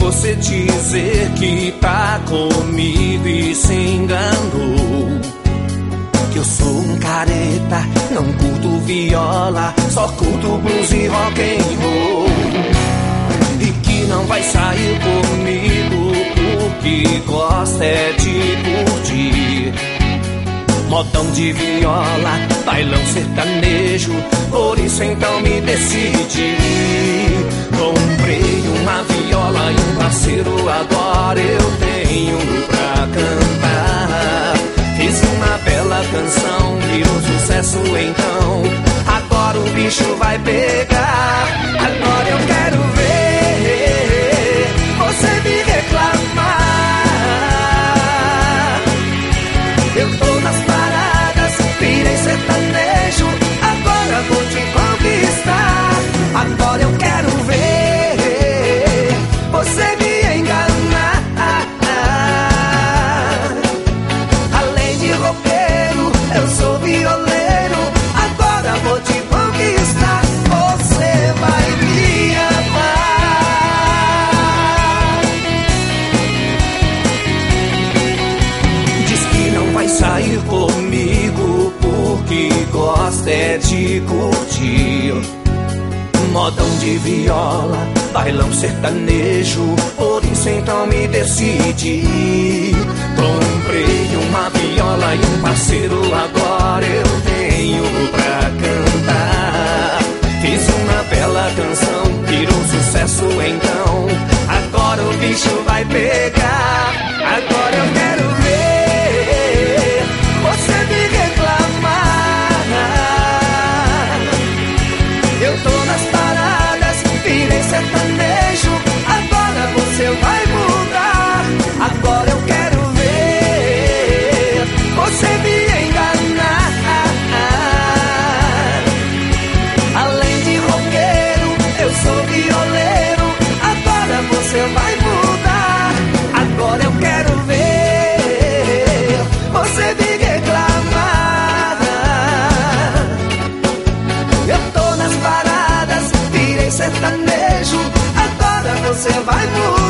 você dizer que tá comigo e se enganou. Que eu sou um careta, não curto viola, só curto blues e rock and roll. E que não vai sair comigo porque gosta é de curtir modão de viola, bailão sertanejo. Por isso então me decidi. Comprei uma viola e um parceiro, agora eu tenho pra cantar. Fiz uma bela canção, virou sucesso então. Agora o bicho vai pegar. Agora eu quero ver você me reclamar. Eu tô nas paradas, virei sertanejo. Agora vou te conquistar. Agora eu quero ver você me enganar. Além de roqueiro, eu sou violeiro. Agora vou te conquistar. Você vai me amar. Diz que não vai sair comigo porque gosta é de curtir modão de viola, bailão sertanejo. Por isso então me decidi. Comprei uma viola e um parceiro, agora eu tenho pra cantar. Fiz uma bela canção, virou sucesso então. Agora o bicho vai pegar. Agora eu quero ver você me reclamar. Eu tô nas paradas, virei sertanejo. Agora você vai mudar. Agora eu quero ver você me enganar. Além de roqueiro, eu sou violeiro. Agora você vai mudar. Agora eu quero ver você me reclamar. Eu tô nas paradas, virei sertanejo. Agora você vai mudar.